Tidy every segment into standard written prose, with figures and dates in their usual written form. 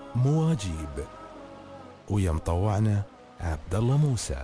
مواجيب. ويا مطوعنا عبد الله موسى.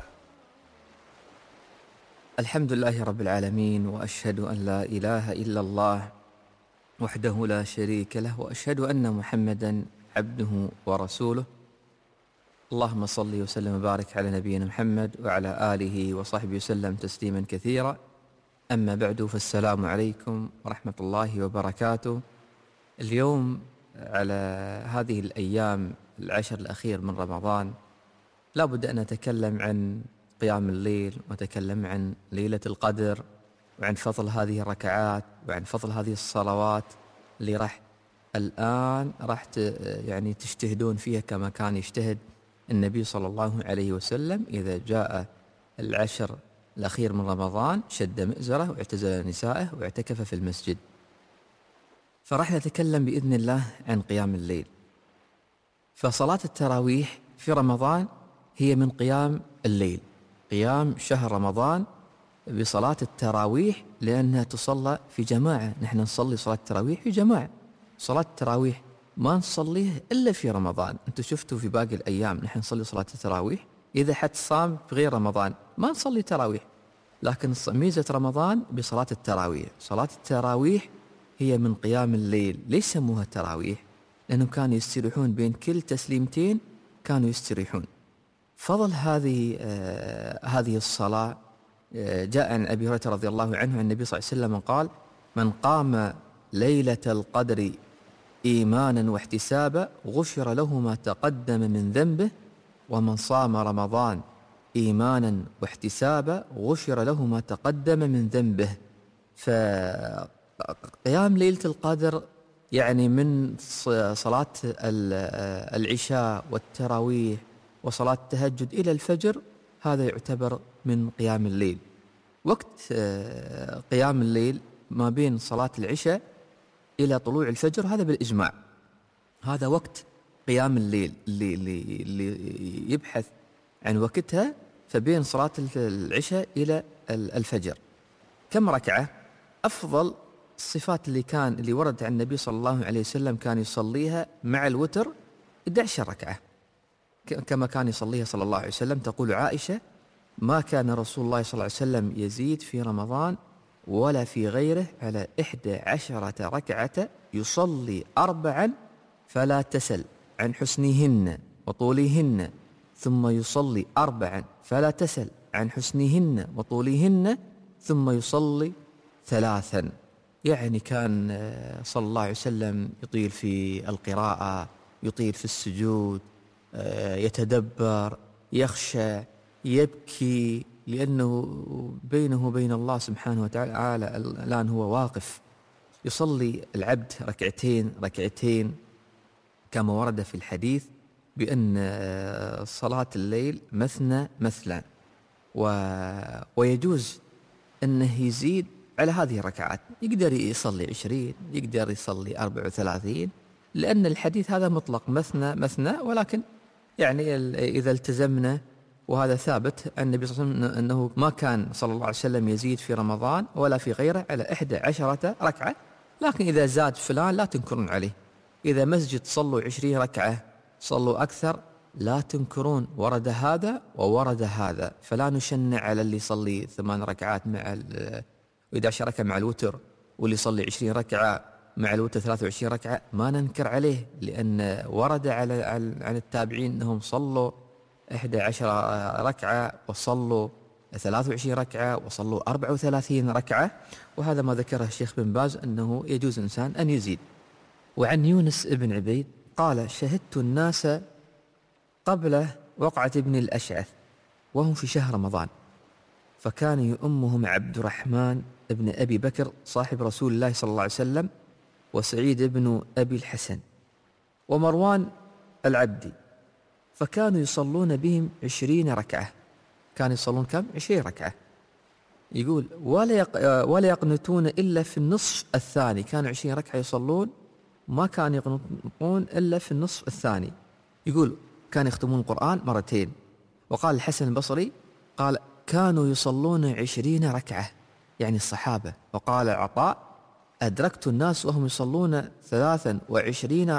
الحمد لله رب العالمين، وأشهد أن لا إله إلا الله وحده لا شريك له، وأشهد أن محمدا عبده ورسوله. اللهم صل وسلم وبارك على نبينا محمد وعلى آله وصحبه وسلم تسليما كثيرا. أما بعد، فالسلام عليكم ورحمة الله وبركاته. اليوم على هذه الأيام العشر الأخير من رمضان لا بد أن نتكلم عن قيام الليل، ونتكلم عن ليلة القدر، وعن فضل هذه الركعات، وعن فضل هذه الصلوات اللي الآن يعني تجتهدون فيها كما كان يجتهد النبي صلى الله عليه وسلم. إذا جاء العشر الأخير من رمضان شد مئزره واعتزل نسائه واعتكف في المسجد. فرح نتكلم بإذن الله عن قيام الليل. فصلاة التراويح في رمضان هي من قيام الليل، قيام شهر رمضان بصلاة التراويح، لأنها تصلى في جماعة. نحن نصلي صلاة التراويح في جماعة. صلاة التراويح ما نصليها إلا في رمضان. أنتوا شفتوا في باقي الأيام نحن نصلي صلاة التراويح. إذا حد صام في غير رمضان ما نصلي تراويح، لكن ميزة رمضان بصلاة التراويح. صلاة التراويح هي من قيام الليل. ليش سموها تراويح؟ لأنهم كانوا يستريحون بين كل تسليمتين، كانوا يستريحون. فضل هذه الصلاة جاء عن أبي هريرة رضي الله عنه عن النبي صلى الله عليه وسلم قال: من قام ليلة القدر إيمانا واحتسابا غفر له ما تقدم من ذنبه، ومن صام رمضان إيمانا واحتسابا غفر له ما تقدم من ذنبه. فقيام ليلة القدر يعني من صلاة العشاء والتراويح وصلاة التهجد إلى الفجر، هذا يعتبر من قيام الليل. وقت قيام الليل ما بين صلاة العشاء إلى طلوع الفجر، هذا بالإجماع هذا وقت قيام الليل. اللي يبحث عن وقتها فبين صلاة العشاء إلى الفجر. كم ركعة؟ أفضل الصفات اللي ورد عن النبي صلى الله عليه وسلم كان يصليها مع الوتر 11 ركعة كما كان يصليها صلى الله عليه وسلم. تقول عائشة: ما كان رسول الله صلى الله عليه وسلم يزيد في رمضان ولا في غيره على 11 ركعة يصلي 4 فلا تسل عن حسنهن وطولهن، ثم يصلي 4 فلا تسل عن حسنهن وطولهن، ثم يصلي 3. يعني كان صلى الله عليه وسلم يطيل في القراءة، يطيل في السجود، يتدبر، يخشع، يبكي، لأنه بينه وبين الله سبحانه وتعالى الآن هو واقف. يصلي العبد ركعتين كما ورد في الحديث بأن صلاة الليل مثنى، ويجوز أنه يزيد على هذه الركعات. يقدر يصلي 20، يقدر يصلي 34، لأن الحديث هذا مطلق مثنى. ولكن يعني إذا التزمنا، وهذا ثابت عن النبي صلى الله عليه وسلم أنه ما كان صلى الله عليه وسلم يزيد في رمضان ولا في غيره على 11 ركعة. لكن إذا زاد فلان لا تنكرون عليه. إذا مسجد صلوا 20 ركعة، صلوا أكثر، لا تنكرون. ورد هذا وورد هذا، فلا نشنع على اللي يصلي 8 ركعات مع 11 ركعة مع الوتر، واللي يصلي 20 ركعة مع الوتر 23 ركعة، ما ننكر عليه، لأن ورد عن التابعين أنهم صلوا 11 ركعة وصلوا 23 ركعة وصلوا 34 ركعة. وهذا ما ذكره الشيخ بن باز أنه يجوز الإنسان أن يزيد. وعن يونس بن عبيد قال: شهدت الناس قبل وقعة ابن الأشعث وهم في شهر رمضان، فكان يؤمهم عبد الرحمن ابن أبي بكر صاحب رسول الله صلى الله عليه وسلم، وسعيد بن أبي الحسن، ومروان العبدي، فكانوا يصلون بهم 20 ركعة. كانوا يصلون كم؟ 20 ركعة. يقول: ولا يقنتون إلا في النصف الثاني. كانوا 20 ركعة يصلون، ما كانوا يقنطون إلا في النصف الثاني. يقول: كانوا يختمون القرآن 2 مرات. وقال الحسن البصري قال: كانوا يصلون 20 ركعة، يعني الصحابة. وقال عطاء: أدركت الناس وهم يصلون 23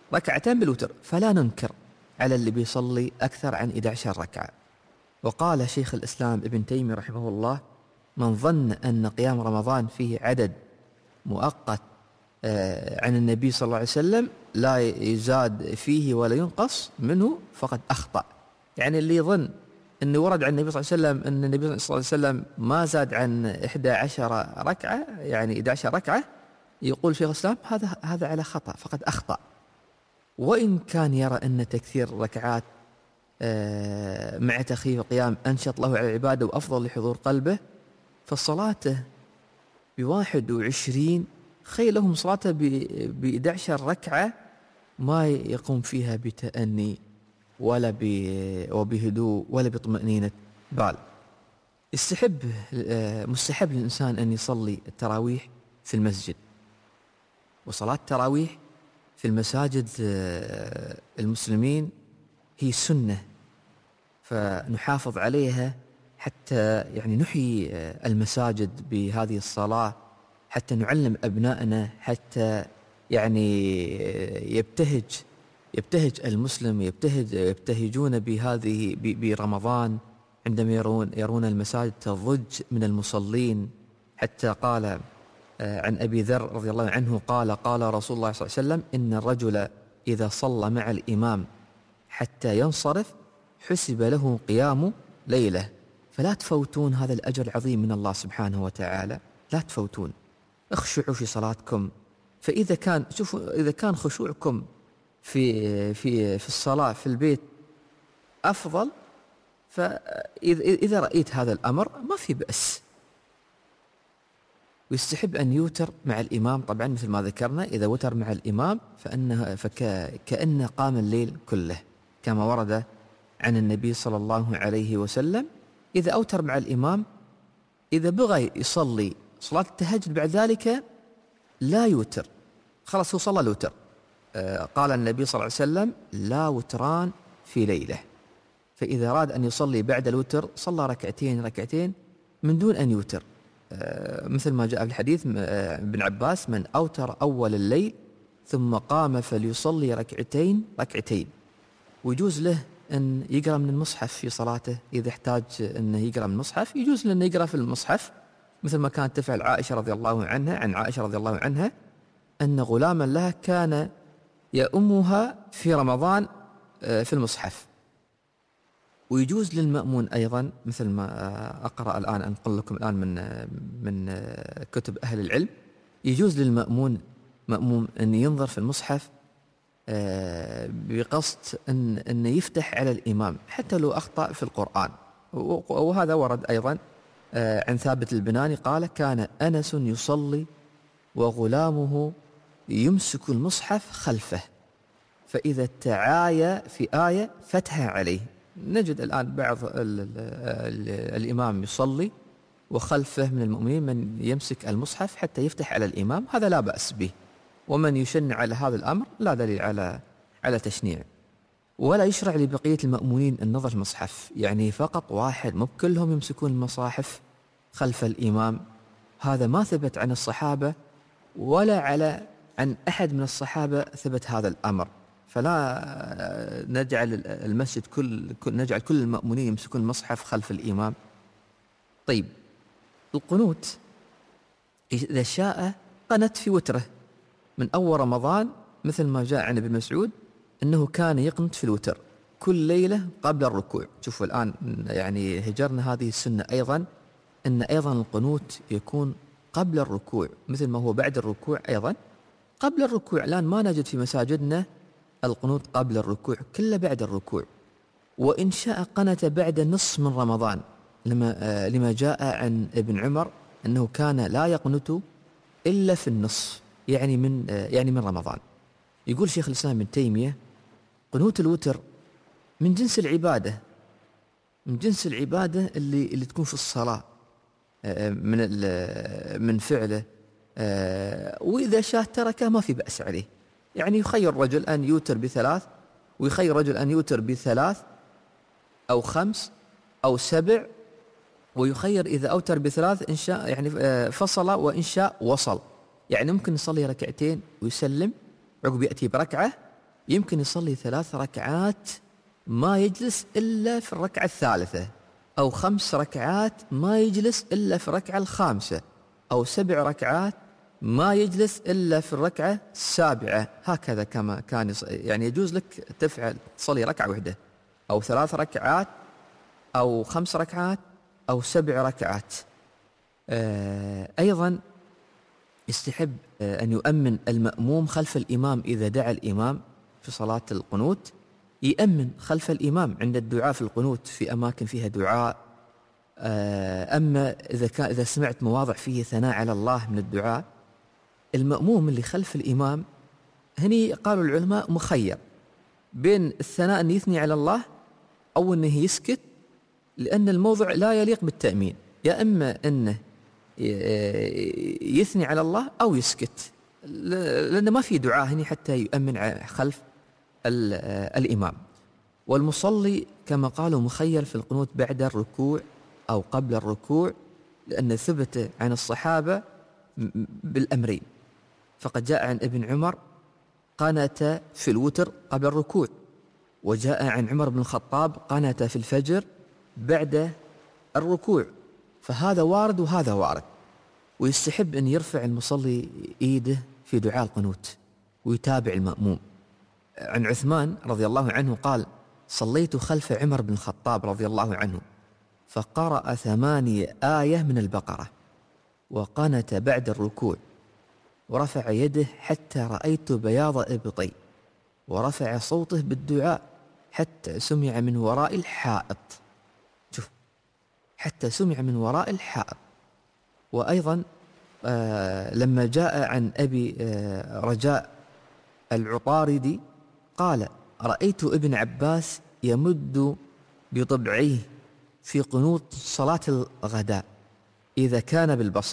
ركعتين بالوتر، فلا ننكر على اللي بيصلي أكثر عن 11 ركعة. وقال شيخ الإسلام ابن تيمية رحمه الله: من ظن أن قيام رمضان فيه عدد مؤقت عن النبي صلى الله عليه وسلم لا يزاد فيه ولا ينقص منه فقد أخطأ. يعني اللي يظن أنه ورد عن النبي صلى الله عليه وسلم أن النبي صلى الله عليه وسلم ما زاد عن 11 ركعة، يعني 11 ركعة، يقول شيخ الإسلام هذا على خطأ، فقد أخطأ. وإن كان يرى أن تكثير الركعات مع تخفيف القيام أنشط له على العبادة وأفضل لحضور قلبه، فصلاته ب21 خير لهم صلاته ب11 ركعة ما يقوم فيها بتأني ولا وبهدوء ولا بطمأنينة بال. مستحب للإنسان أن يصلي التراويح في المسجد، وصلاة التراويح في المساجد المسلمين هي سنة، فنحافظ عليها حتى يعني نحيي المساجد بهذه الصلاة، حتى نعلم أبنائنا، حتى يعني يبتهج المسلم، يبتهجون بهذه برمضان عندما يرون المساجد تضج من المصلين. حتى قال عن أبي ذر رضي الله عنه قال رسول الله صلى الله عليه وسلم: إن الرجل إذا صلى مع الإمام حتى ينصرف حسب له قيام ليلة. فلا تفوتون هذا الأجر العظيم من الله سبحانه وتعالى، لا تفوتون. اخشعوا في صلاتكم، فإذا كان خشوعكم في الصلاة في البيت أفضل، فإذا رأيت هذا الأمر ما في بأس. ويستحب أن يوتر مع الإمام، طبعا مثل ما ذكرنا إذا وتر مع الإمام فكأن قام الليل كله، كما ورد عن النبي صلى الله عليه وسلم: إذا أوتر مع الإمام، إذا بغى يصلي صلاة التهجد بعد ذلك لا يوتر، خلاص هو صلى الوتر. قال النبي صلى الله عليه وسلم: لا وتران في ليلة. فإذا أراد أن يصلي بعد الوتر صلى ركعتين من دون أن يوتر، مثل ما جاء في الحديث ابن عباس: من أوتر أول الليل ثم قام فليصلي ركعتين. ويجوز له أن يقرأ من المصحف في صلاته، إذا احتاج أنه يقرأ من المصحف يجوز له أن يقرأ في المصحف، مثل ما كانت تفعل عائشة رضي الله عنها. عن عائشة رضي الله عنها أن غلاما لها كان يؤمها في رمضان في المصحف. ويجوز للمأمون أيضا، مثل ما أقرأ الآن أنقل لكم الآن من كتب أهل العلم، يجوز للمأمون أن ينظر في المصحف بقصد أن يفتح على الإمام حتى لو أخطأ في القرآن. وهذا ورد أيضا عن ثابت البناني قال: كان أنس يصلي وغلامه يمسك المصحف خلفه، فإذا تعايا في آية فتح عليه. نجد الآن بعض الإمام يصلي وخلفه من المؤمنين من يمسك المصحف حتى يفتح على الإمام، هذا لا بأس به. ومن يشنع على هذا الأمر لا دليل على تشنيع. ولا يشرع لبقية المأمونين النظر في المصحف، يعني فقط واحد، مو كلهم يمسكون المصاحف خلف الإمام. هذا ما ثبت عن الصحابة ولا عن أحد من الصحابة ثبت هذا الأمر. فلا نجعل المسجد نجعل كل المأمونين يمسكون المصحف خلف الإمام. طيب، القنوت إذا شاء قنت في وتره من أول رمضان، مثل ما جاء عن ابن مسعود أنه كان يقنت في الوتر كل ليلة قبل الركوع. شوفوا الآن يعني هجرنا هذه السنة أيضا، أن أيضا القنوت يكون قبل الركوع، مثل ما هو بعد الركوع أيضا قبل الركوع. الآن ما نجد في مساجدنا القنوت قبل الركوع، كله بعد الركوع. وإن شاء قنت بعد نصف من رمضان، لما جاء عن ابن عمر أنه كان لا يقنت إلا في النصف، يعني من رمضان. يقول شيخ الإسلام ابن تيمية: قنوت الوتر من جنس العبادة، اللي تكون في الصلاة من فعله، وإذا شاء تركه ما في بأس عليه. يعني يخير رجل أن يوتر ب3، ويخير رجل أن يوتر ب3 أو 5 أو 7، ويخير إذا أوتر ب3 إن شاء يعني فصل، وإن شاء وصل. يعني ممكن يصلي ركعتين ويسلم، عقب يأتي بركعة يمكن يصلي 3 ركعات ما يجلس إلا في الركعة الثالثة، أو 5 ركعات ما يجلس إلا في الركعة الخامسة، أو 7 ركعات ما يجلس إلا في الركعة السابعة. هكذا كما كان يعني يجوز لك تصلي ركعة واحدة أو 3 ركعات أو 5 ركعات أو 7 ركعات. أيضا يستحب أن يؤمن المأموم خلف الإمام إذا دعا الإمام في صلاة القنوت، يأمن خلف الإمام عند الدعاء في القنوت في أماكن فيها دعاء. أما إذا سمعت مواضع فيه ثناء على الله من الدعاء، المأموم اللي خلف الإمام هني قالوا العلماء مخير بين الثناء أن يثني على الله أو أنه يسكت، لأن الموضع لا يليق بالتأمين، يا إما أنه يثني على الله أو يسكت، لأن ما في دعاء هني حتى يؤمن خلف الإمام. والمصلي كما قالوا مخير في القنوت بعد الركوع أو قبل الركوع، لأن ثبت عن الصحابة بالأمرين، فقد جاء عن ابن عمر قنت في الوتر قبل الركوع، وجاء عن عمر بن الخطاب قنت في الفجر بعد الركوع، فهذا وارد وهذا وارد. ويستحب أن يرفع المصلي إيده في دعاء القنوت ويتابع المأموم. عن عثمان رضي الله عنه قال: صليت خلف عمر بن الخطاب رضي الله عنه فقرأ 8 آية من البقرة وقنت بعد الركوع ورفع يده حتى رأيت بياض إبطي، ورفع صوته بالدعاء حتى سمع من وراء الحائط. شوف، حتى سمع من وراء الحائط. وأيضا لما جاء عن أبي رجاء العطاردي قال: رأيت ابن عباس يمد بضبعيه في قنوت صلاة الغداء إذا كان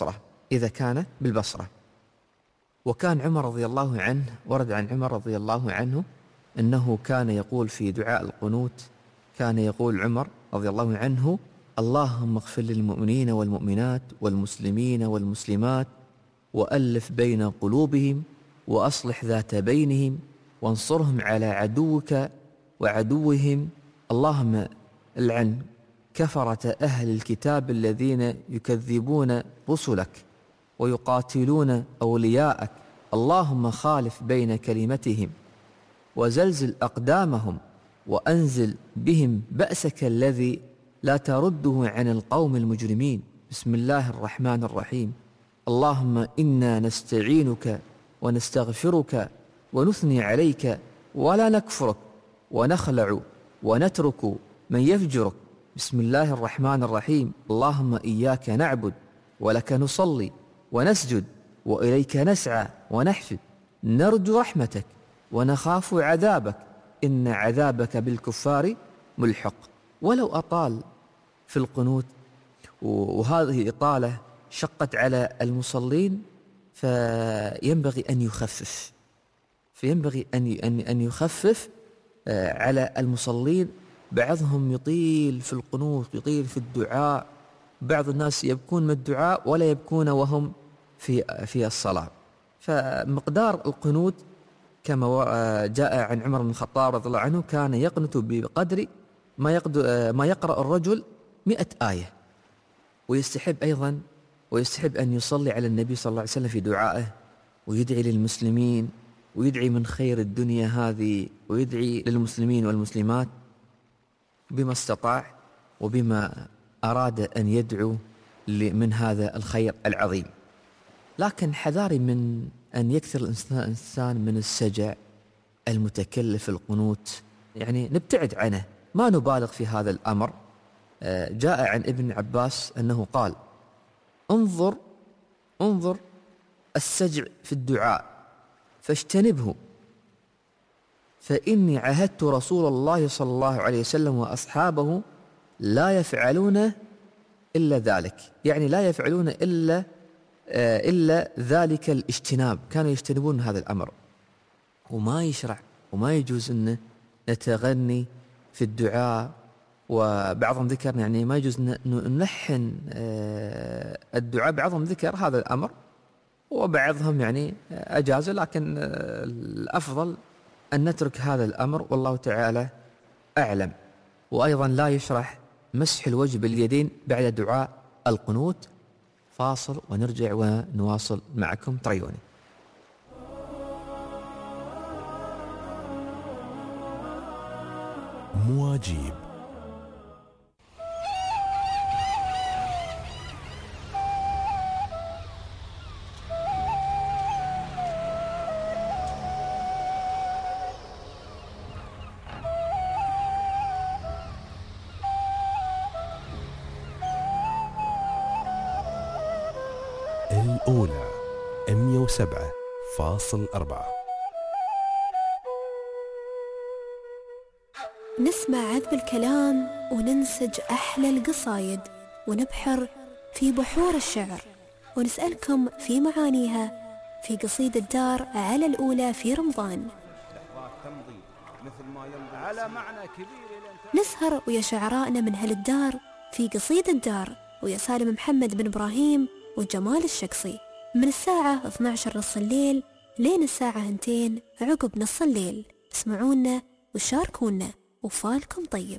بالبصرة. وكان عمر رضي الله عنه، ورد عن عمر رضي الله عنه أنه كان يقول في دعاء القنوت، كان يقول عمر رضي الله عنه: اللهم اغفر للمؤمنين والمؤمنات والمسلمين والمسلمات وألف بين قلوبهم وأصلح ذات بينهم وانصرهم على عدوك وعدوهم، اللهم العن كفرة أهل الكتاب الذين يكذبون رسلك ويقاتلون أولياءك، اللهم خالف بين كلمتهم وزلزل أقدامهم وأنزل بهم بأسك الذي لا ترده عن القوم المجرمين. بسم الله الرحمن الرحيم. اللهم إنا نستعينك ونستغفرك ونثني عليك ولا نكفرك ونخلع ونترك من يفجرك. بسم الله الرحمن الرحيم. اللهم إياك نعبد ولك نصلي ونسجد وإليك نسعى ونحفد، نرجو رحمتك ونخاف عذابك، إن عذابك بالكفار ملحق. ولو أطال في القنوت وهذه إطالة شقت على المصلين فينبغي أن يخفف على المصلين. بعضهم يطيل في القنوت، يطيل في الدعاء، بعض الناس يبكون من الدعاء ولا يبكون وهم في الصلاة. فمقدار القنوت كما جاء عن عمر بن الخطاب رضي الله عنه كان يقنت بقدر ما يقرأ الرجل 100 آية. ويستحب أن يصلي على النبي صلى الله عليه وسلم في دعائه، ويدعي للمسلمين، ويدعي من خير الدنيا هذه، ويدعي للمسلمين والمسلمات بما استطاع وبما أراد أن يدعو من هذا الخير العظيم. لكن حذاري من أن يكثر الإنسان من السجع المتكلف القنوت، يعني نبتعد عنه، ما نبالغ في هذا الأمر. جاء عن ابن عباس أنه قال: انظر السجع في الدعاء فاجتنبه، فإني عهدت رسول الله صلى الله عليه وسلم وأصحابه لا يفعلون إلا ذلك، يعني لا يفعلون إلا ذلك الاجتناب، كانوا يجتنبون هذا الأمر. وما يشرع وما يجوز أن نتغني في الدعاء. وبعضهم ذكر يعني ما يجوز نلحن الدعاء، بعضهم ذكر هذا الأمر وبعضهم يعني أجازه، لكن الأفضل أن نترك هذا الأمر والله تعالى أعلم. وأيضا لا يشرح مسح الوجه باليدين بعد دعاء القنوت. فاصل ونرجع ونواصل معكم، تريوني. مواجيب. الأولى 107.4. نسمع عذب الكلام وننسج أحلى القصايد، ونبحر في بحور الشعر، ونسألكم في معانيها في قصيدة الدار على الأولى في رمضان. نسهر ويا شعرائنا من هالدار في قصيدة الدار، ويا سالم محمد بن إبراهيم وجمال الشقصي، من الساعة 12 نص الليل لين الساعة 2 عقب نص الليل. اسمعونا وشاركونا وفالكم طيب.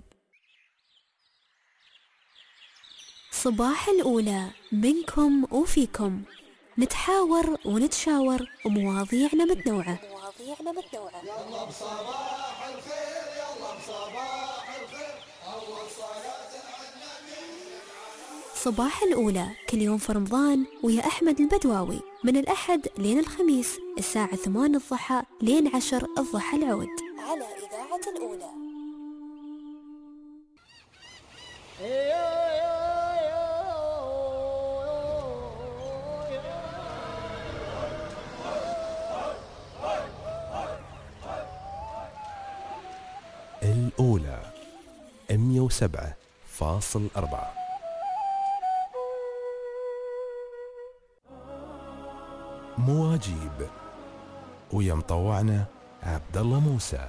صباح الأولى منكم وفيكم، نتحاور ونتشاور ومواضيعنا متنوعة. يلا بصباح الخير، يلا بصباح الخير، أول صلاة على النبي. صباح الأولى كل يوم في رمضان ويا أحمد البدواوي، من الأحد لين الخميس الساعة 8 الضحى لين 10 الضحى العود، على إذاعة الأولى. الأولى 107.4. مواجيب، ويا مطوعنا عبد الله موسى.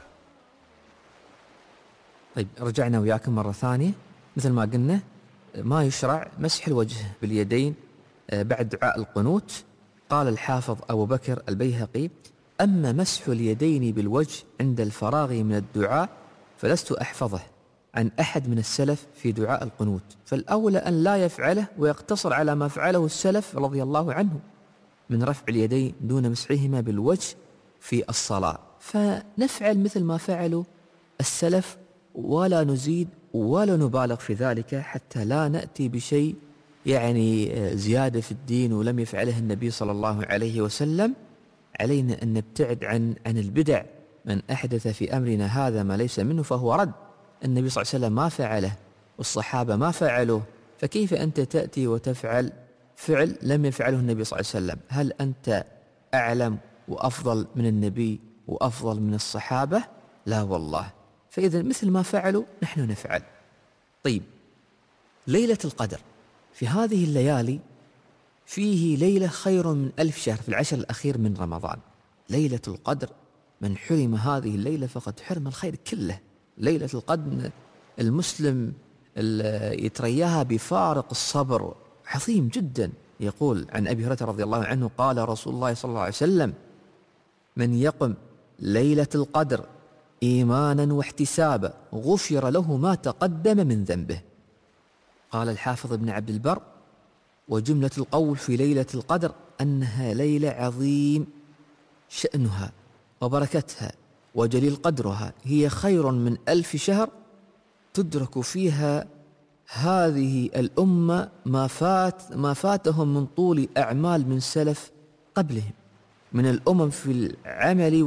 طيب رجعنا وياكم مرة ثانية. مثل ما قلنا ما يشرع مسح الوجه باليدين بعد دعاء القنوت. قال الحافظ أبو بكر البيهقي: أما مسح اليدين بالوجه عند الفراغ من الدعاء فلست أحفظه عن أحد من السلف في دعاء القنوت، فالأولى أن لا يفعله ويقتصر على ما فعله السلف رضي الله عنه من رفع اليدين دون مسحهما بالوجه في الصلاة، فنفعل مثل ما فعلوا السلف ولا نزيد ولا نبالغ في ذلك، حتى لا نأتي بشيء يعني زيادة في الدين ولم يفعله النبي صلى الله عليه وسلم. علينا أن نبتعد عن البدع. من أحدث في أمرنا هذا ما ليس منه فهو رد. النبي صلى الله عليه وسلم ما فعله والصحابة ما فعلوه، فكيف أنت تأتي وتفعل فعل لم يفعله النبي صلى الله عليه وسلم؟ هل أنت أعلم وأفضل من النبي وأفضل من الصحابة؟ لا والله. فإذا مثل ما فعلوا نحن نفعل. طيب، ليلة القدر في هذه الليالي فيه ليلة خير من 1000 شهر في العشر الأخير من رمضان. ليلة القدر من حرم هذه الليلة فقد حرم الخير كله. ليلة القدر المسلم يترياها بفارق الصبر عظيم جدا. يقول عن أبي هريرة رضي الله عنه قال رسول الله صلى الله عليه وسلم: من يقم ليلة القدر إيمانا واحتسابا غفر له ما تقدم من ذنبه. قال الحافظ ابن عبد البر: وجملة القول في ليلة القدر أنها ليلة عظيم شأنها وبركتها وجليل قدرها، هي خير من 1000 شهر تدرك فيها هذه الأمة ما فاتهم من طول أعمال من سلف قبلهم من الأمم في العمل،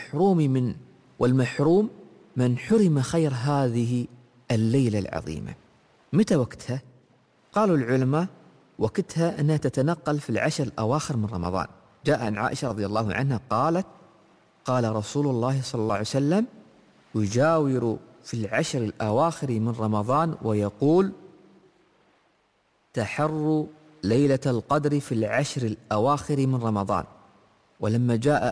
والمحروم من حرم خير هذه الليلة العظيمة. متى وقتها؟ قالوا العلماء وقتها أنها تتنقل في العشر الأواخر من رمضان. جاء عن عائشة رضي الله عنها قالت: قال رسول الله صلى الله عليه وسلم: يجاور في العشر الأواخر من رمضان ويقول: تحروا ليلة القدر في العشر الأواخر من رمضان. ولما جاء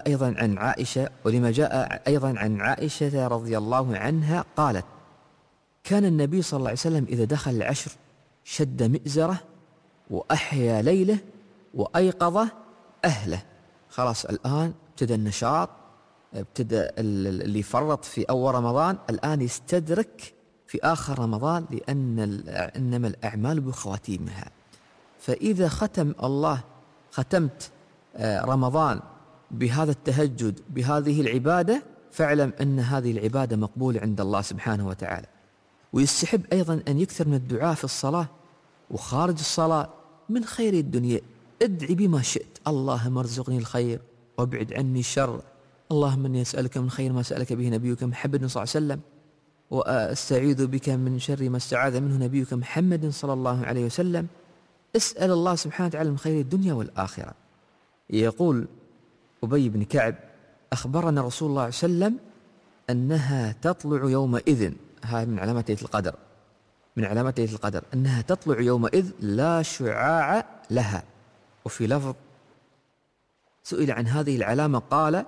أيضا عن عائشة رضي الله عنها قالت: كان النبي صلى الله عليه وسلم إذا دخل العشر شد مئزره وأحيا ليله وأيقظ أهله. خلاص الآن ابتدى النشاط ابتدأ اللي فرط في أول رمضان الآن يستدرك في آخر رمضان، لأن إنما الأعمال بخواتيمها. فإذا ختمت رمضان بهذا التهجد بهذه العبادة، فاعلم أن هذه العبادة مقبولة عند الله سبحانه وتعالى. ويستحب أيضا أن يكثر من الدعاء في الصلاة وخارج الصلاة من خير الدنيا. ادعي بما شئت، اللهم ارزقني الخير وابعد عني الشر، اللهم اني اسالك من خير ما سالك به نبيك محمد صلى الله عليه وسلم، واستعيذ بك من شر ما استعاذ منه نبيك محمد صلى الله عليه وسلم. اسال الله سبحانه وتعالى من خير الدنيا والاخره. يقول ابي بن كعب: اخبرنا رسول الله صلى الله عليه وسلم انها تطلع يومئذ، هاي من علامات ليلة القدر، من علامات ليلة القدر انها تطلع يومئذ لا شعاع لها. وفي لفظ سئل عن هذه العلامة قال: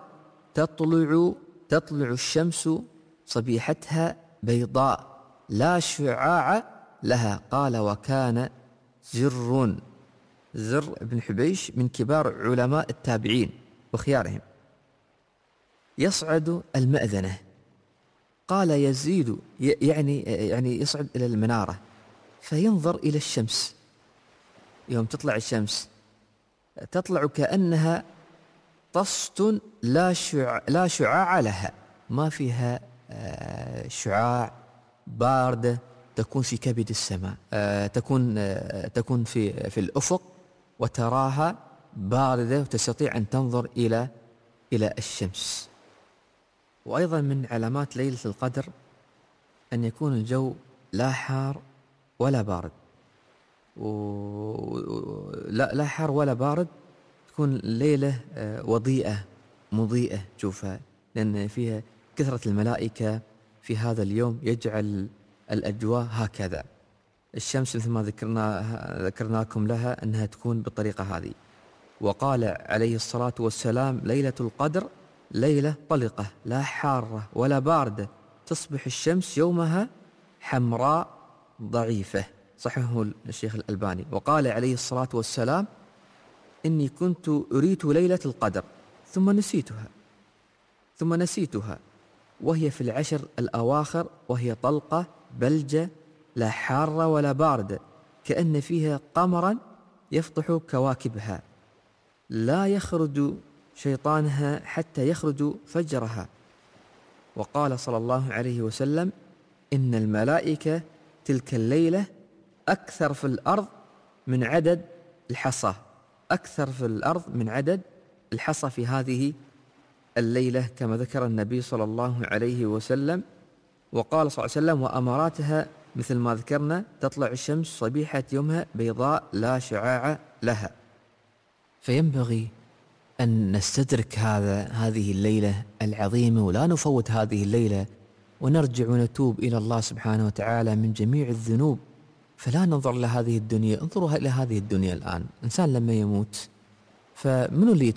تطلع الشمس صبيحتها بيضاء لا شعاع لها. قال: وكان زر بن حبيش من كبار علماء التابعين وخيارهم يصعد المأذنة. قال: يزيد يعني يصعد إلى المنارة فينظر إلى الشمس. يوم تطلع الشمس تطلع كأنها طست لا شعاع لها، ما فيها شعاع، باردة، تكون في كبد السماء، تكون في الأفق وتراها باردة وتستطيع أن تنظر إلى الشمس. وأيضا من علامات ليلة القدر أن يكون الجو لا حار ولا بارد، لا حار ولا بارد، تكون الليلة وضيئة مضيئة تشوفها، لأن فيها كثرة الملائكة في هذا اليوم يجعل الأجواء هكذا. الشمس مثل ما ذكرناكم لها أنها تكون بالطريقة هذه. وقال عليه الصلاة والسلام: ليلة القدر ليلة طلقة لا حارة ولا باردة، تصبح الشمس يومها حمراء ضعيفة، صححه الشيخ الألباني. وقال عليه الصلاة والسلام: إني كنت أريت ليلة القدر ثم نسيتها وهي في العشر الأواخر، وهي طلقة بلجة لا حارة ولا باردة، كأن فيها قمرا يفضح كواكبها، لا يخرج شيطانها حتى يخرج فجرها. وقال صلى الله عليه وسلم: إن الملائكة تلك الليلة أكثر في الأرض من عدد الحصى، في هذه الليلة، كما ذكر النبي صلى الله عليه وسلم. وقال صلى الله عليه وسلم: وأماراتها مثل ما ذكرنا، تطلع الشمس صبيحة يومها بيضاء لا شعاع لها. فينبغي أن نستدرك هذه الليلة العظيمة، ولا نفوت هذه الليلة، ونرجع ونتوب إلى الله سبحانه وتعالى من جميع الذنوب. فلا ننظر لهذه الدنيا، انظروا إلى هذه الدنيا الآن. إنسان لما يموت فمنو اللي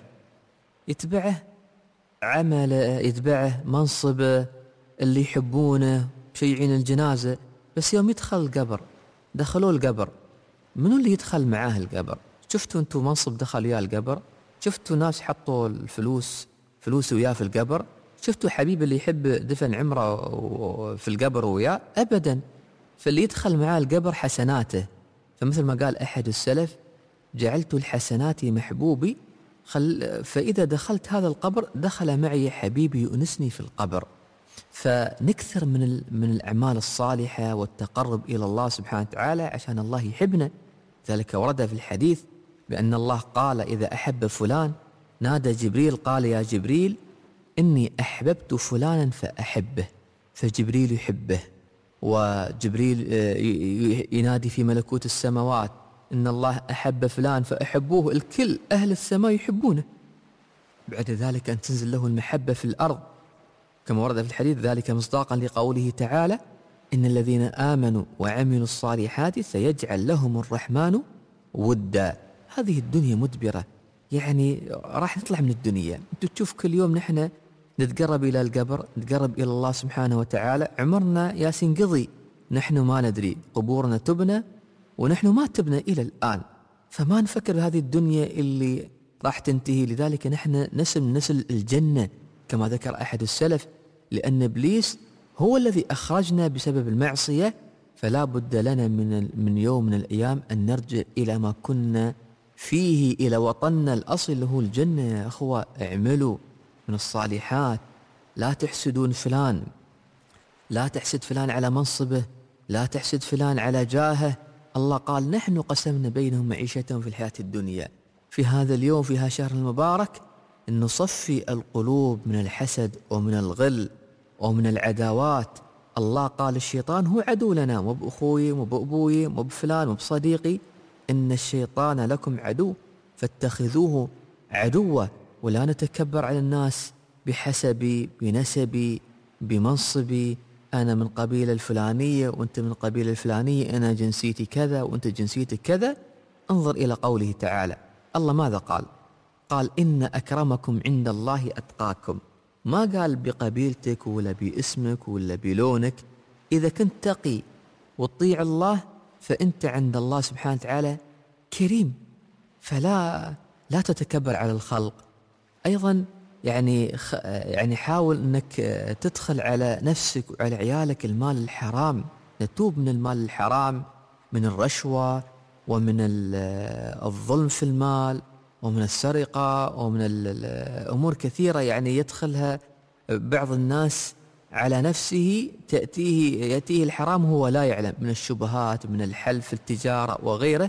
يتبعه عمله، يتبعه منصبه، اللي يحبونه، مشيعين الجنازة. بس يوم يدخل القبر، دخلوا القبر، منو اللي يدخل معاه القبر؟ شفتوا انتم منصب دخل وياه القبر؟ شفتوا ناس حطوا الفلوس وياه في القبر؟ شفتوا حبيب اللي يحب دفن عمره في القبر وياه؟ أبدا. فاللي يدخل معاه القبر حسناته. فمثل ما قال أحد السلف: جعلت الحسنات محبوبي، فإذا دخلت هذا القبر دخل معي حبيبي يؤنسني في القبر. فنكثر من الأعمال الصالحة والتقرب إلى الله سبحانه وتعالى عشان الله يحبنا. ذلك ورد في الحديث بأن الله قال: إذا أحب فلان نادى جبريل قال: يا جبريل إني أحببت فلانا فأحبه، فجبريل يحبه. وجبريل ينادي في ملكوت السماوات: إن الله أحب فلان فأحبوه، الكل أهل السماء يحبونه. بعد ذلك أن تنزل له المحبة في الأرض، كما ورد في الحديث: ذلك مصداقا لقوله تعالى: إن الذين آمنوا وعملوا الصالحات سيجعل لهم الرحمن ودا. هذه الدنيا مدبرة، يعني راح نطلع من الدنيا. أنت تشوف كل يوم نحن نتقرب إلى القبر، نتقرب إلى الله سبحانه وتعالى، عمرنا ياسين قضي، نحن ما ندري، قبورنا تبنى ونحن ما تبنى إلى الآن. فما نفكر بهذه الدنيا اللي راح تنتهي. لذلك نحن نسل الجنة، كما ذكر أحد السلف، لأن إبليس هو الذي أخرجنا بسبب المعصية، فلا بد لنا من يوم من الأيام أن نرجع إلى ما كنا فيه، إلى وطننا الأصل اللي هو الجنة. يا أخوة اعملوا من الصالحات، لا تحسدون فلان، لا تحسد فلان على منصبه، لا تحسد فلان على جاهه. الله قال نحن قسمنا بينهم معيشتهم في الحياة الدنيا. في هذا اليوم، في هذا الشهر المبارك، أن نصفي القلوب من الحسد ومن الغل ومن العداوات. الله قال الشيطان هو عدو لنا، مو بأخوي مو بأبوي مو بفلان مو بصديقي، إن الشيطان لكم عدو فاتخذوه عدوا. ولا نتكبر على الناس بحسبي بنسبي بمنصبي، أنا من قبيلة الفلانية وأنت من قبيلة الفلانية، أنا جنسيتي كذا وأنت جنسيتك كذا. انظر إلى قوله تعالى، الله ماذا قال؟ قال إن أكرمكم عند الله أتقاكم. ما قال بقبيلتك ولا باسمك ولا بلونك. إذا كنت تقي وتطيع الله فأنت عند الله سبحانه وتعالى كريم، فلا تتكبر على الخلق. أيضا يعني حاول أنك تدخل على نفسك وعلى عيالك المال الحرام، نتوب من المال الحرام، من الرشوة ومن الظلم في المال ومن السرقة ومن الأمور كثيرة يعني يدخلها بعض الناس على نفسه، يأتيه الحرام وهو لا يعلم، من الشبهات، من الحلف في التجارة وغيره.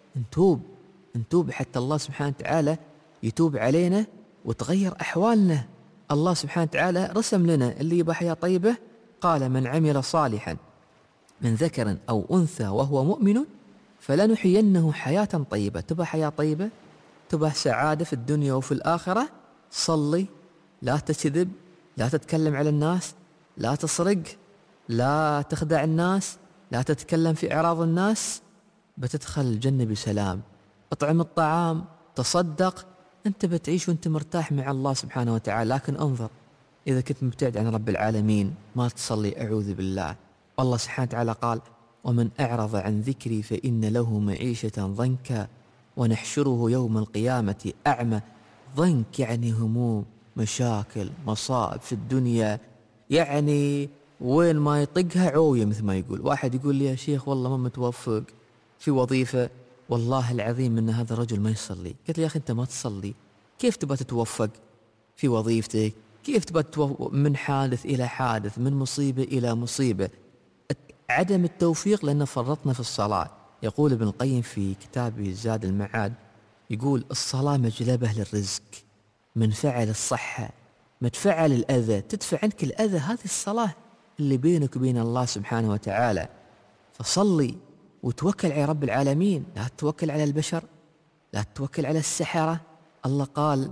نتوب حتى الله سبحانه وتعالى يتوب علينا وتغير أحوالنا. الله سبحانه وتعالى رسم لنا اللي يبقى حياة طيبة، قال من عمل صالحا من ذكر أو أنثى وهو مؤمن فلنحيينه حياة طيبة. تبقى حياة طيبة، تبقى سعادة في الدنيا وفي الآخرة، صلي، لا تكذب، لا تتكلم على الناس، لا تسرق، لا تخدع الناس، لا تتكلم في أعراض الناس، بتدخل الجنة بسلام. اطعم الطعام، تصدق، أنت بتعيش وأنت مرتاح مع الله سبحانه وتعالى. لكن انظر، إذا كنت مبتعد عن رب العالمين، ما تصلي، أعوذ بالله. الله سبحانه وتعالى قال ومن أعرض عن ذكري فإن له معيشة ضنكا ونحشره يوم القيامة أعمى. ضنك يعني هموم، مشاكل، مصائب في الدنيا، يعني وين ما يطقها عوية مثل ما يقول. واحد يقول لي يا شيخ والله ما متوفق في وظيفة، والله العظيم ان هذا الرجل ما يصلي. قلت له يا اخي انت ما تصلي، كيف تبغى تتوفق في وظيفتك؟ كيف تبغى من حادث الى حادث، من مصيبة الى مصيبة؟ عدم التوفيق لأن فرطنا في الصلاة. يقول ابن القيم في كتابه زاد المعاد، يقول الصلاة مجلبة للرزق، منفعة للصحة، مدفعة للأذى، تدفع عنك الأذى. هذه الصلاة اللي بينك وبين الله سبحانه وتعالى. فصلي وتوكل على رب العالمين، لا تتوكل على البشر، لا تتوكل على السحرة. الله قال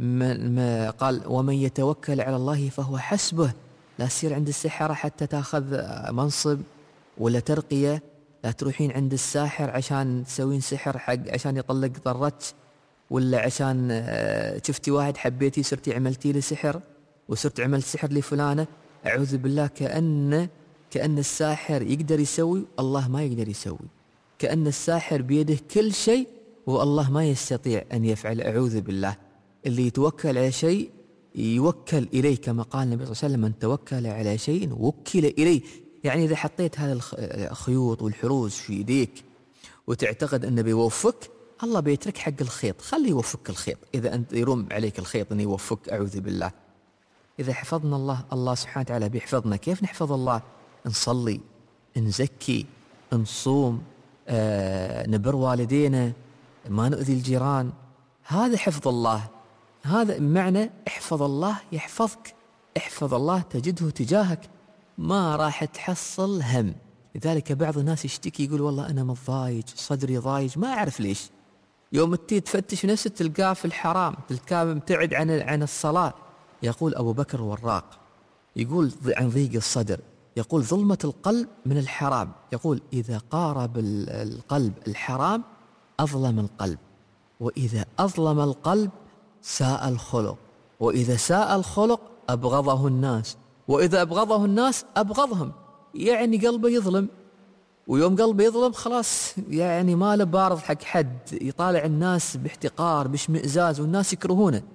قال ومن يتوكل على الله فهو حسبه. لا تصير عند السحرة حتى تاخذ منصب ولا ترقية، لا تروحين عند الساحر عشان تسوين سحر حق عشان يطلق ضرتك، ولا عشان شفتي واحد حبيتي صرتي عملتي له سحر وصرت عملت سحر لفلانة. أعوذ بالله، كأن الساحر يقدر يسوي، الله ما يقدر يسوي. كأن الساحر بيده كل شيء والله ما يستطيع أن يفعل. أعوذ بالله. اللي يتوكل على شيء يوكل إليه، كما قال النبي صلى الله عليه وسلم من توكل على شيء وكل إليه. يعني إذا حطيت هذا الخيوط والحروز في يديك وتعتقد أنه بيوفق، الله بيترك حق الخيط، خليه يوفق الخيط. إذا أنت يرم عليك الخيط أنه يوفق، أعوذ بالله. إذا حفظنا الله سبحانه وتعالى بيحفظنا. كيف نحفظ الله؟ نصلي، نزكي، نصوم، نبر والدينا، ما نؤذي الجيران. هذا حفظ الله. هذا معنى احفظ الله يحفظك. احفظ الله تجده تجاهك، ما راح تحصل هم. لذلك بعض الناس يشتكي يقول والله أنا متضايج، صدري ضايج، ما أعرف ليش. يوم تفتش نفسك تلقاه في الحرام، تلقاه مبتعد عن الصلاة. يقول أبو بكر الوراق يقول عن ضيق الصدر، يقول ظلمة القلب من الحرام. يقول إذا قارب القلب الحرام أظلم القلب، وإذا أظلم القلب ساء الخلق، وإذا ساء الخلق أبغضه الناس، وإذا أبغضه الناس أبغضهم. يعني قلبه يظلم، ويوم قلبه يظلم خلاص يعني ما له بارض حق حد، يطالع الناس باحتقار باشمئزاز والناس يكرهونه.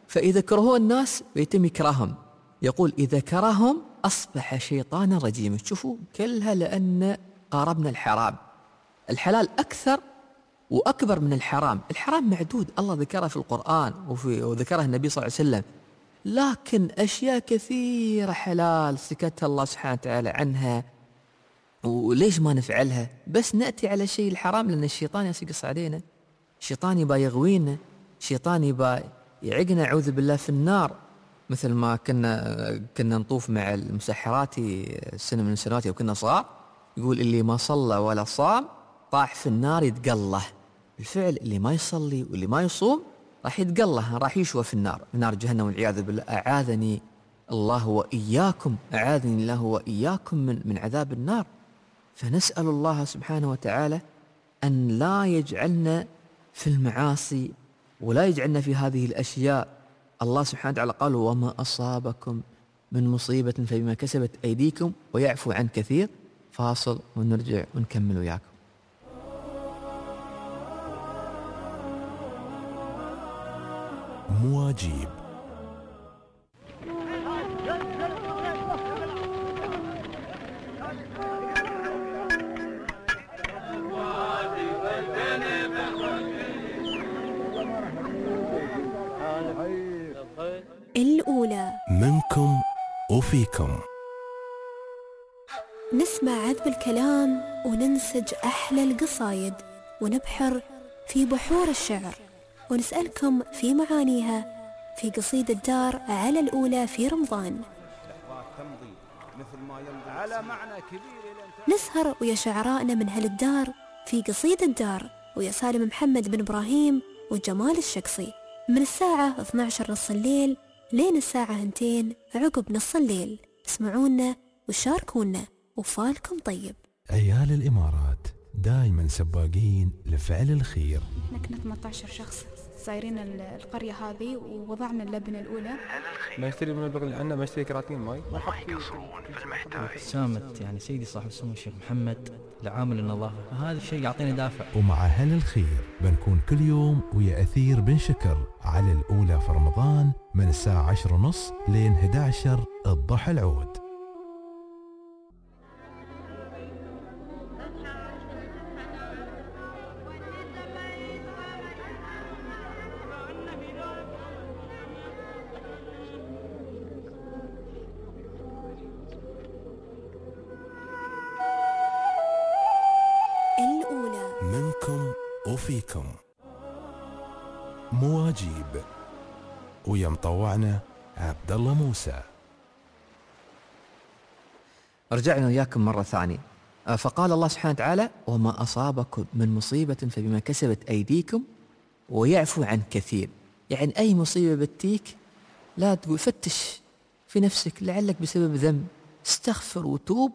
فإذا كرهوا الناس بيتم يكرههم. يقول إذا كرههم أصبح شيطانا رجيما. شوفوا كلها لأن قاربنا الحرام. الحلال أكثر وأكبر من الحرام. الحرام معدود، الله ذكره في القرآن وذكره النبي صلى الله عليه وسلم، لكن أشياء كثيرة حلال سكتها الله سبحانه وتعالى عنها. وليش ما نفعلها؟ بس نأتي على شيء الحرام لأن الشيطان يسقص علينا، الشيطان يبا يغوينا، الشيطان يبا يعقنا أعوذ بالله في النار. مثل ما كنا نطوف مع المسحرات سنة من السنوات وكنا صغار، يقول اللي ما صلى ولا صام طاح في النار يتقله. بالفعل اللي ما يصلي واللي ما يصوم راح يتقله، راح يشوى في النار، في نار جهنم والعياذ بالله. أعاذني الله وإياكم، أعاذني الله وإياكم من عذاب النار. فنسأل الله سبحانه وتعالى أن لا يجعلنا في المعاصي ولا يجعلنا في هذه الأشياء. الله سبحانه وتعالى قال وما أصابكم من مصيبة فبما كسبت أيديكم ويعفو عن كثير. فاصل ونرجع ونكمل وياكم. مواجيب. الأولى. منكم وفيكم. نسمع عذب الكلام وننسج أحلى القصايد ونبحر في بحور الشعر ونسألكم في معانيها في قصيدة الدار على الأولى في رمضان. نسهر ويا شعرائنا من هالدار في قصيدة الدار ويا سالم محمد بن إبراهيم وجمال الشقصي من الساعة 12 نص الليل لين الساعة 2 عقب نص الليل. اسمعونا وشاركونا وفالكم طيب. عيال الإمارات دائما سباقين لفعل الخير. احنا كنا 18 شخص سايرين القرية هذه ووضعنا اللبنة الأولى. ما يشتري من البغل عنا، ما يشتري كراتين ماي، ما يقصرون في المحتاج. سامة يعني سيدي صاحب السمو الشيخ محمد لعامل النظافة، فهذا الشيء يعطينا دافع. ومع أهل الخير بنكون كل يوم ويا أثير بن شكر على الأولى في رمضان من الساعة 10:30 لين 11 الضحى العود. منكم وفيكم. مواجيب ويا مطوعنا عبد الله موسى. رجعنا وياكم مرة ثانية. فقال الله سبحانه وتعالى وما أصابكم من مصيبة فبما كسبت أيديكم ويعفو عن كثير. يعني أي مصيبة بتيك لا تقول فتش في نفسك لعلك بسبب ذنب، استغفر وتوب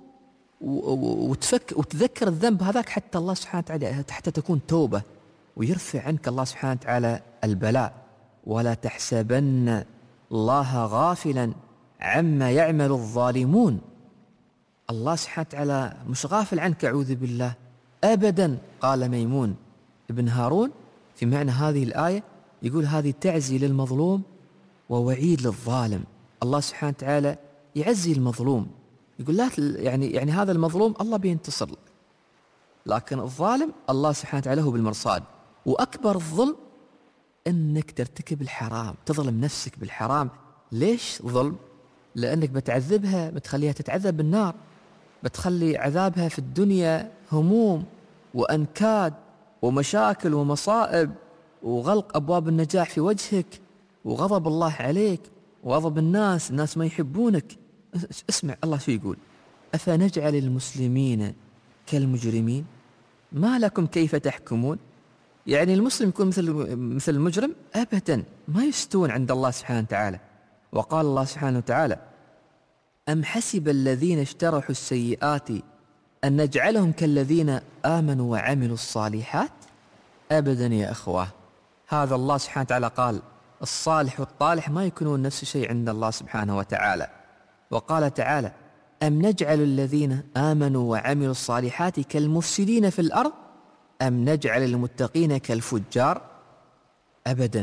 وتذكر الذنب هذاك حتى الله سبحانه وتعالى حتى تكون توبة ويرفع عنك الله سبحانه وتعالى البلاء. ولا تحسبن الله غافلا عما يعمل الظالمون. الله سبحانه وتعالى مش غافل عنك أعوذ بالله أبدا. قال ميمون ابن هارون في معنى هذه الآية يقول هذه تعزي للمظلوم ووعيد للظالم. الله سبحانه وتعالى يعزي المظلوم، يقول لا يعني هذا المظلوم الله بينتصر، لكن الظالم الله سبحانه وتعالى هو بالمرصاد. وأكبر الظلم أنك ترتكب الحرام، تظلم نفسك بالحرام. ليش ظلم؟ لأنك بتعذبها، بتخليها تتعذب بالنار، بتخلي عذابها في الدنيا هموم وأنكاد ومشاكل ومصائب وغلق أبواب النجاح في وجهك وغضب الله عليك وغضب الناس ما يحبونك. اسمع الله شو يقول أفنجعل المسلمين كالمجرمين ما لكم كيف تحكمون. يعني المسلم يكون مثل المجرم؟ أبدا، ما يستوون عند الله سبحانه وتعالى. وقال الله سبحانه وتعالى أم حسب الذين اجترحوا السيئات أن نجعلهم كالذين آمنوا وعملوا الصالحات. أبدا يا أخوة، هذا الله سبحانه وتعالى قال الصالح والطالح ما يكونون نفس الشيء عند الله سبحانه وتعالى. وقال تعالى أم نجعل الذين آمنوا وعملوا الصالحات كالمفسدين في الأرض أم نجعل المتقين كالفجار. أبدا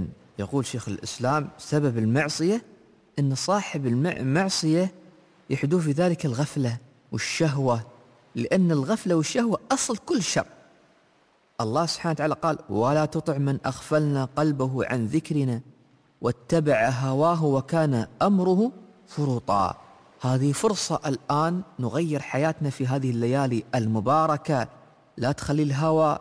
يقول شيخ الإسلام سبب المعصية أن صاحب المعصية يحدث في ذلك الغفلة والشهوة، لأن الغفلة والشهوة أصل كل شر. الله سبحانه وتعالى قال: ولا تطع من أغفلنا قلبه عن ذكرنا واتبع هواه وكان أمره فرطا. هذه فرصة الآن نغير حياتنا في هذه الليالي المباركة. لا تخلي الهوى،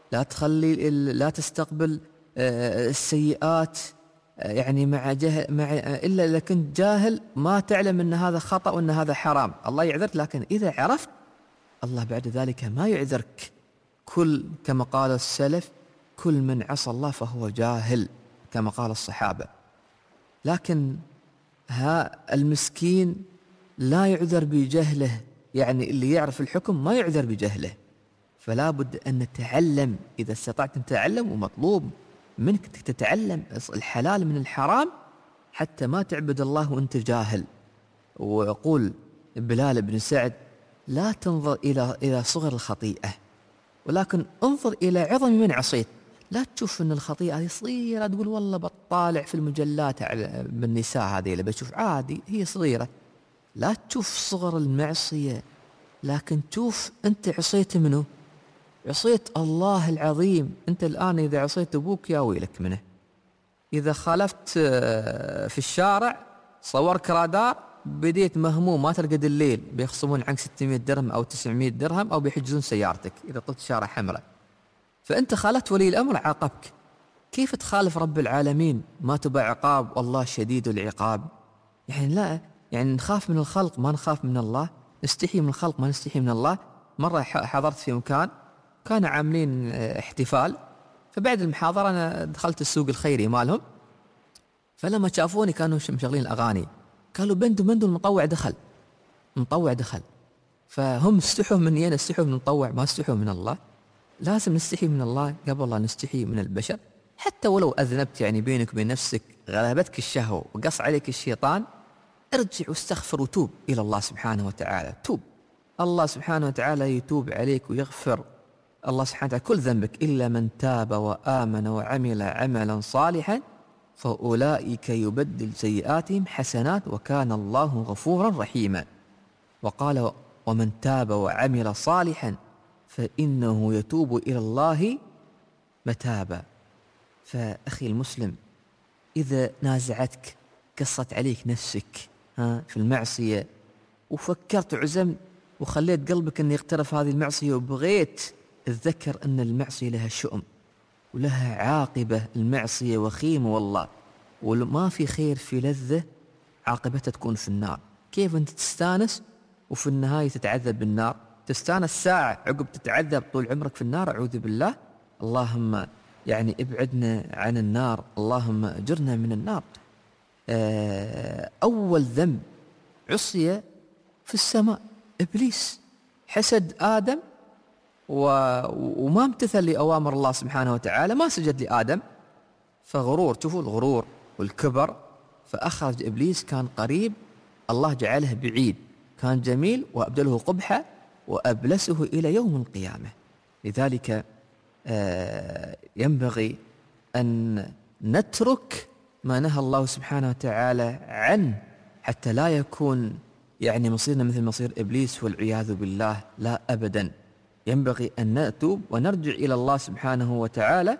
لا تستقبل السيئات، يعني مع جهل، إلا إذا كنت جاهل ما تعلم أن هذا خطأ وأن هذا حرام، الله يعذرك. لكن إذا عرفت، الله بعد ذلك ما يعذرك. كما قال السلف: كل من عصى الله فهو جاهل، كما قال الصحابة. لكن المسكين لا يعذر بجهله، يعني اللي يعرف الحكم ما يعذر بجهله. فلا بد أن نتعلم، إذا استطعت أن تتعلم، ومطلوب منك تتعلم الحلال من الحرام حتى ما تعبد الله وأنت جاهل. ويقول بلال بن سعد: لا تنظر إلى صغر الخطيئة، ولكن انظر إلى عظم من عصيت. لا تشوف أن الخطيئة هذه صغيرة تقول والله بطالع في المجلات بالنساء هذه اللي بشوف عادي هي صغيرة. لا تشوف صغر المعصية، لكن تشوف أنت عصيت منه، عصيت الله العظيم. أنت الآن إذا عصيت أبوك يا ويلك منه. إذا خالفت في الشارع صورك رادار، بديت مهموم ما ترقد الليل، بيخصمون عنك 600 درهم أو 900 درهم أو بيحجزون سيارتك إذا طلت شارع حمراء. فأنت خالفت ولي الأمر عاقبك. كيف تخالف رب العالمين؟ ما تبع عقاب والله شديد العقاب. يعني لا، يعني نخاف من الخلق ما نخاف من الله، نستحي من الخلق ما نستحي من الله. مرة حضرت في مكان كانوا عاملين احتفال، فبعد المحاضرة أنا دخلت السوق الخيري مالهم، فلما شافوني كانوا مشغلين الأغاني، قالوا بندو المطوع دخل. فهم استحوا مني، أنا استحوا من المطوع، ما استحوا من الله. لازم نستحي من الله قبل لا نستحي من البشر. حتى ولو أذنبت، يعني بينك وبين نفسك غلبتك الشهوة وقص عليك الشيطان، ارجع واستغفر وتوب إلى الله سبحانه وتعالى. توب، الله سبحانه وتعالى يتوب عليك ويغفر الله سبحانه وتعالى كل ذنبك. إلا من تاب وآمن وعمل عملا صالحا فأولئك يبدل سيئاتهم حسنات وكان الله غفورا رحيما. وقال: ومن تاب وعمل صالحا فإنه يتوب إلى الله متابا. فأخي المسلم، إذا نازعتك، قصت عليك نفسك في المعصية، وفكرت وعزمت وخليت قلبك أن يقترف هذه المعصية، وبغيت تذكر أن المعصية لها شؤم ولها عاقبة. المعصية وخيمة والله، وما في خير في لذة عاقبتها تكون في النار. كيف أنت تستانس وفي النهاية تتعذب بالنار؟ تستانس ساعة عقب تتعذب طول عمرك في النار، أعوذ بالله. اللهم يعني ابعدنا عن النار، اللهم أجرنا من النار. أول ذنب عصي في السماء إبليس، حسد آدم وما امتثل لأوامر الله سبحانه وتعالى، ما سجد لآدم، فغرور. شوفوا الغرور والكبر، فأخرج إبليس. كان قريب الله جعله بعيد، كان جميل وأبدله قبحة وأبلسه إلى يوم القيامة. لذلك ينبغي أن نترك ما نهى الله سبحانه وتعالى عنه حتى لا يكون يعني مصيرنا مثل مصير إبليس والعياذ بالله. لا أبدا، ينبغي أن نتوب ونرجع إلى الله سبحانه وتعالى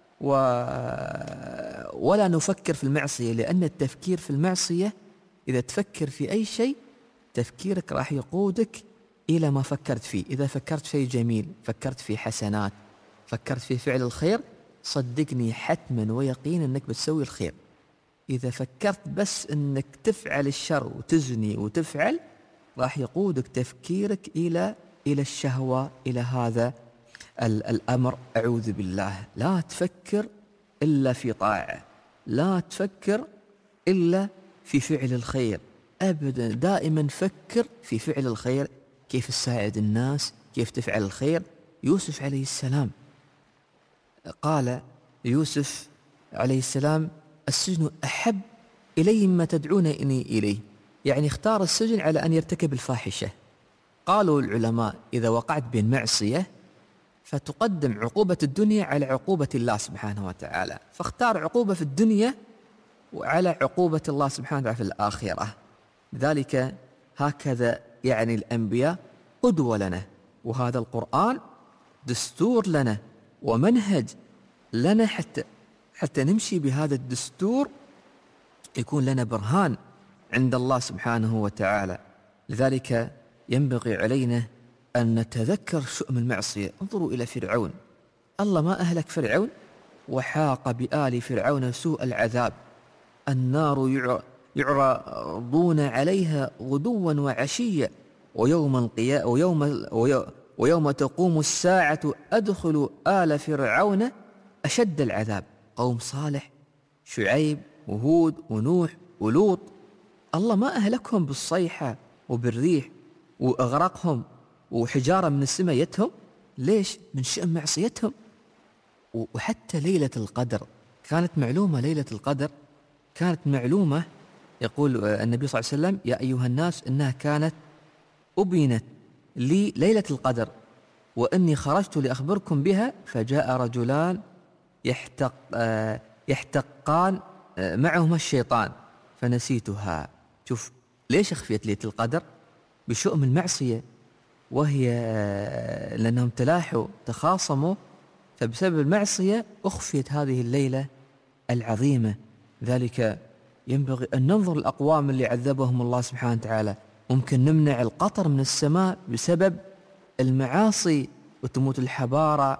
ولا نفكر في المعصية، لأن التفكير في المعصية، إذا تفكر في أي شيء تفكيرك راح يقودك إلى ما فكرت فيه. إذا فكرت في شيء جميل، فكرت في حسنات، فكرت في فعل الخير، صدقني حتما ويقين أنك بتسوي الخير. إذا فكرت بس أنك تفعل الشر وتزني وتفعل، راح يقودك تفكيرك إلى الشهوة، إلى هذا الأمر. أعوذ بالله. لا تفكر إلا في طاعة، لا تفكر إلا في فعل الخير أبدا. دائما فكر في فعل الخير، كيف تساعد الناس، كيف تفعل الخير. يوسف عليه السلام قال يوسف عليه السلام: السجن أحب إلي مما تدعونني إليه. يعني اختار السجن على أن يرتكب الفاحشة. قالوا العلماء: إذا وقعت بين معصية فتقدم عقوبة الدنيا على عقوبة الله سبحانه وتعالى، فاختار عقوبة في الدنيا وعلى عقوبة الله سبحانه وتعالى في الآخرة. لذلك هكذا يعني الأنبياء قدوة لنا، وهذا القرآن دستور لنا ومنهج لنا حتى نمشي بهذا الدستور، يكون لنا برهان عند الله سبحانه وتعالى. لذلك ينبغي علينا أن نتذكر شؤم المعصية. انظروا إلى فرعون، الله ما أهلك فرعون وحاق بآل فرعون سوء العذاب، النار يعرضون عليها غدوا وعشيا ويوم تقوم الساعة أدخلوا آل فرعون أشد العذاب. قوم صالح، شعيب وهود ونوح ولوط، الله ما أهلكهم بالصيحة وبالريح وأغرقهم وحجارة من السماء يتهم. ليش؟ من شأن معصيتهم. وحتى ليلة القدر كانت معلومة، ليلة القدر كانت معلومة. يقول النبي صلى الله عليه وسلم: يا أيها الناس إنها كانت أبينت لي ليلة القدر وإني خرجت لأخبركم بها، فجاء رجلان يحتقان معهما الشيطان فنسيتها. شوف ليش أخفيت ليلة القدر؟ بشؤم المعصية، وهي لأنهم تلاحوا تخاصموا، فبسبب المعصية أخفيت هذه الليلة العظيمة. ذلك ينبغي أن ننظر الأقوام اللي عذبهم الله سبحانه وتعالى. ممكن نمنع القطر من السماء بسبب المعاصي، وتموت الحبارة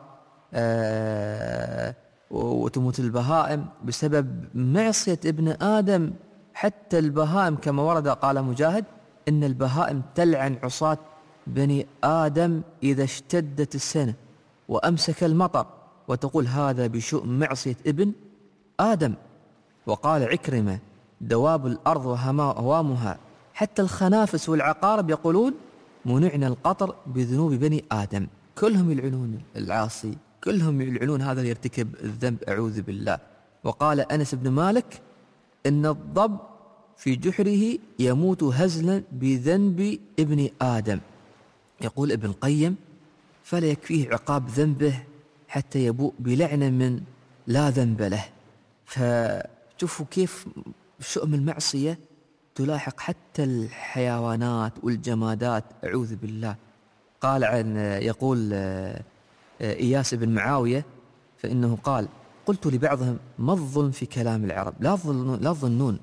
وتموت البهائم بسبب معصية ابن آدم. حتى البهائم كما ورد قال مجاهد: إن البهائم تلعن عصاة بني آدم إذا اشتدت السنة وأمسك المطر، وتقول هذا بشؤم معصية ابن آدم. وقال عكرمة: دواب الأرض وهوامها، حتى الخنافس والعقارب يقولون منعنا القطر بذنوب بني آدم. كلهم يلعنون العاصي، كلهم يلعنون هذا اللي يرتكب الذنب، أعوذ بالله. وقال أنس بن مالك: إن الضب في جحره يموت هزلا بذنب ابن آدم. يقول ابن القيم: فلا يكفيه عقاب ذنبه حتى يبوء بلعنة من لا ذنب له. فشوفوا كيف شؤم المعصية تلاحق حتى الحيوانات والجمادات، أعوذ بالله. قال يقول إياس بن معاوية فإنه قال: قلت لبعضهم: ما الظلم في كلام العرب؟ لا تظنون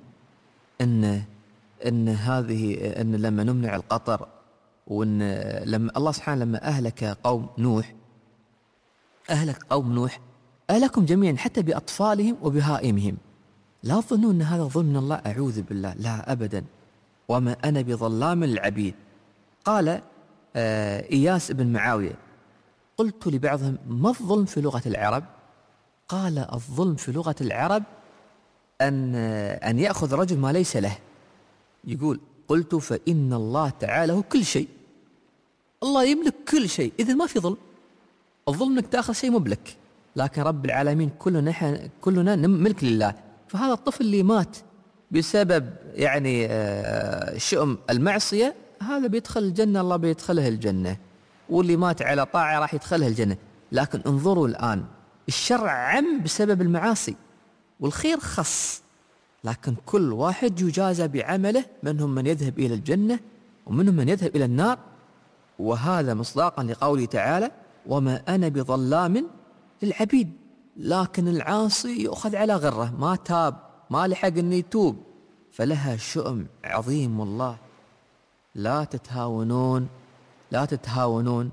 أن هذه أن لما نمنع القطر، وأن لما الله سبحانه لما أهلك قوم نوح، أهلكم جميعا حتى بأطفالهم وبهائمهم. لا تظنون أن هذا ظلم من الله، أعوذ بالله، لا أبدا. وما أنا بظلام للعبيد. قال إياس بن معاوية: قلت لبعضهم: ما الظلم في لغة العرب؟ قال: الظلم في لغة العرب أن يأخذ رجل ما ليس له. يقول: قلت: فإن الله تعالى هو كل شيء، الله يملك كل شيء، إذا ما في ظلم. الظلم أنك تأخذ شيء مملك، لكن رب العالمين كلنا ملك لله. فهذا الطفل اللي مات بسبب يعني شؤم المعصية، هذا بيدخل الجنة، الله بيدخله الجنة، واللي مات على طاعة راح يدخلها الجنة. لكن انظروا الآن، الشر عم بسبب المعاصي والخير خص، لكن كل واحد يجازى بعمله، منهم من يذهب إلى الجنة ومنهم من يذهب إلى النار. وهذا مصداقا لقوله تعالى: وما أنا بظلام للعبيد. لكن العاصي يؤخذ على غره، ما تاب، ما لحق أن يتوب، فلها شؤم عظيم. والله لا تتهاونون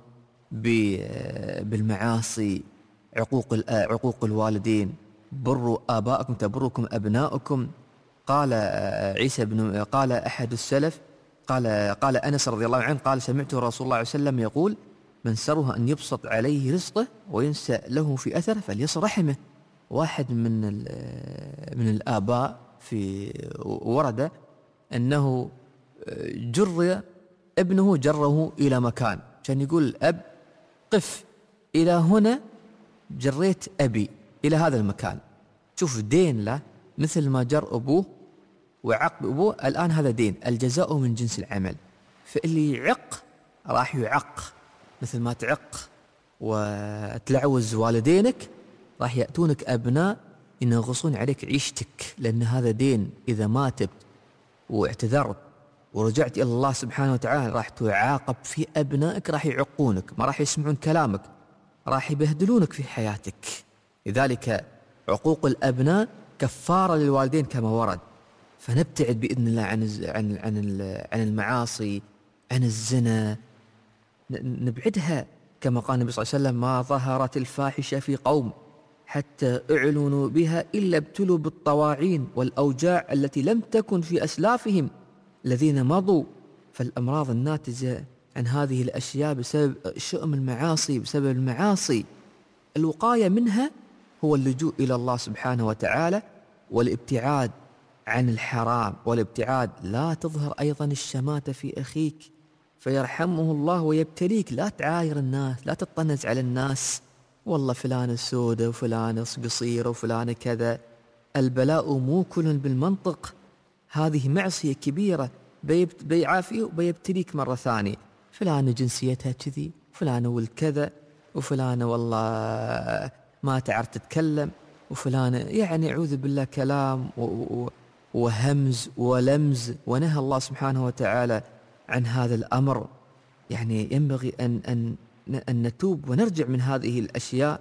بالمعاصي. عقوق الوالدين، بروا آباءكم تبركم أبناؤكم. قال قال أحد السلف، قال أنس رضي الله عنه قال: سمعت رسول الله صلى الله عليه وسلم يقول: من سره أن يبسط عليه رزقه وينسى له في أثره فليصل رحمه. واحد من الآباء ورد أنه ابنه جره إلى مكان، كان يقول الأب: قف إلى هنا، جريت أبي إلى هذا المكان. شوف دين له، مثل ما جر أبوه وعق أبوه، الآن هذا دين، الجزاء من جنس العمل. فاللي يعق راح يعق مثل ما تعق وتلعوز والدينك راح يأتونك أبناء ينغصون عليك عيشتك، لأن هذا دين. إذا ما تبت واعتذرت ورجعت إلى الله سبحانه وتعالى راح تعاقب في أبنائك، راح يعقونك، ما راح يسمعون كلامك، راح يبهدلونك في حياتك. لذلك عقوق الأبناء كفارة للوالدين كما ورد. فنبتعد بإذن الله عن المعاصي، عن الزنا، نبعدها. كما قال النبي صلى الله عليه وسلم: ما ظهرت الفاحشة في قوم حتى اعلنوا بها إلا ابتلوا بالطواعين والأوجاع التي لم تكن في أسلافهم الذين مضوا. فالأمراض الناتجة عن هذه الأشياء بسبب شؤم المعاصي، بسبب المعاصي. الوقاية منها هو اللجوء إلى الله سبحانه وتعالى والابتعاد عن الحرام والابتعاد. لا تظهر أيضا الشماتة في أخيك فيرحمه الله ويبتليك. لا تعاير الناس، لا تطنز على الناس، والله فلان سودة وفلان قصيرة وفلان كذا. البلاء موكل بالمنطق. هذه معصية كبيرة، بيعافيه وبيبتليك مرة ثانية. فلان جنسيتها كذي، فلان والكذا، وفلان والله ما تعرف تتكلم، وفلان يعني أعوذ بالله كلام وهمز ولمز. ونهى الله سبحانه وتعالى عن هذا الأمر. يعني ينبغي أن نتوب ونرجع من هذه الأشياء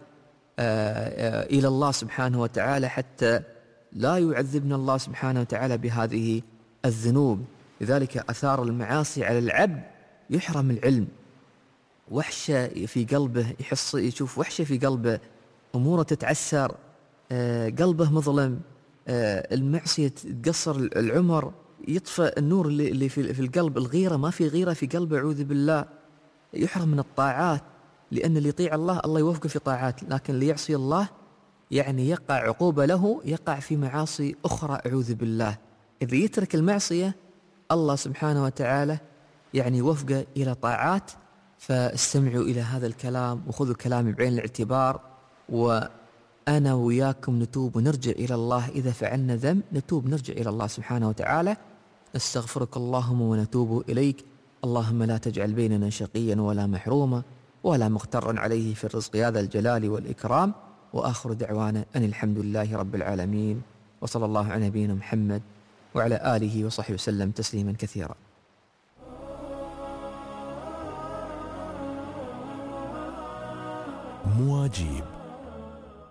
إلى الله سبحانه وتعالى حتى لا يعذبنا الله سبحانه وتعالى بهذه الذنوب. لذلك أثار المعاصي على العبد يحرم العلم، وحشة في قلبه، يشوف وحشة في قلبه، أموره تتعسر، قلبه مظلم، المعصية تقصر العمر، يطفى النور اللي في القلب، الغيرة، ما في غيرة في قلبه، أعوذ بالله. يحرم من الطاعات، لأن اللي يطيع الله الله يوفقه في طاعات، لكن اللي يعصي الله يعني يقع عقوبة له، يقع في معاصي أخرى، أعوذ بالله. إذا يترك المعصية الله سبحانه وتعالى يعني يوفقه إلى طاعات. فاستمعوا إلى هذا الكلام وخذوا كلامي بعين الاعتبار، وأنا وياكم نتوب ونرجع إلى الله. إذا فعلنا ذنب نتوب نرجع إلى الله سبحانه وتعالى. نستغفرك اللهم ونتوب إليك. اللهم لا تجعل بيننا شقيا ولا محروما ولا مغترا عليه في الرزق يا ذا الجلال والإكرام. وآخر دعوانا أن الحمد لله رب العالمين، وصلى الله على نبينا محمد وعلى آله وصحبه وسلم تسليما كثيرا. مواجيب